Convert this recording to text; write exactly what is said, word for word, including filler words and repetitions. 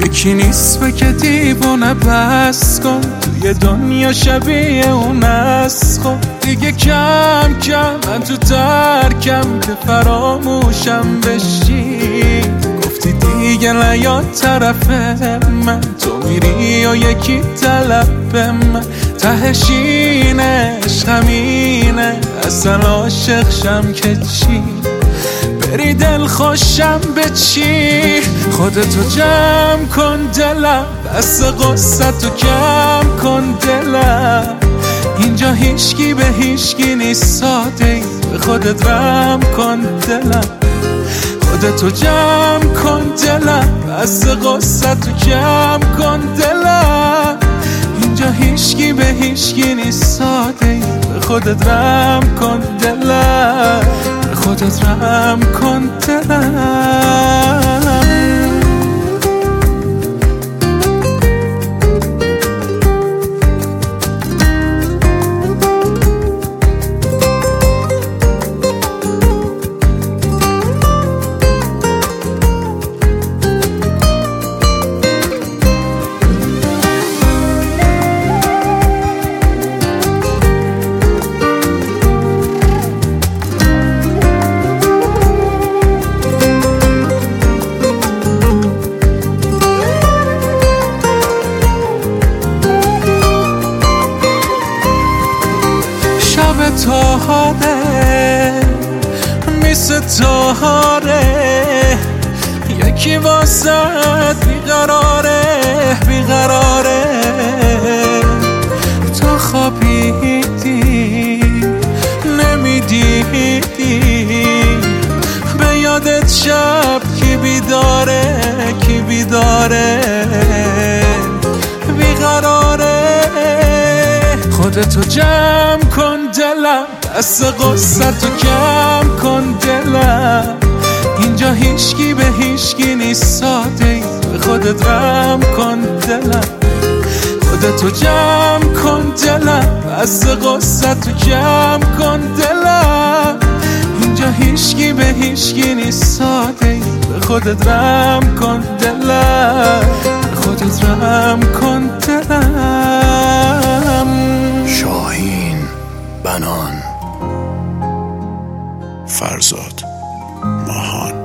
یکی نیست به که دیوونه بس کن، توی دنیا شبیه اون است. خب دیگه کم کم من تو ترکم که فراموشم بشی. گفتی دیگه نیا طرف من، تو میری و یکی طلب من. تهش اینه عشقمینه، اصلا عاشق شم که چی؟ بری دل خوشم به چی؟ خودتو جمع کن دلم، بس غصتو کم کن دلم. اینجا هیچکی به هیچکی نیست ساده ای، به خودت رم کن دلم. خودتو جمع کن دلم، بس غصتو کم کن دلم. اینجا هیچکی به هیچکی نیست ساده ای، به خودت رم کن دلم. به خودت رم کن دلم. تاهاره میسه تاهاره، یکی واسد بیقراره بیقراره. تا خوابیدی نمیدیدی، به یادت شب کی بیداره کی بیداره بیقراره. خودتو جمع کن دلم، دست غصتو کم کن دلم. اینجا هیچکی به هیچکی نیست ساده ای، به خودت رم کن دلم. خودتو جمع کن دلم، دست غصتو کم کن دلم. اینجا هیچکی به هیچکی نیست ساده ای، به خودت رم کن دلم. به خودت رم کن دلم. شاهین بنان، فرزاد ماهان.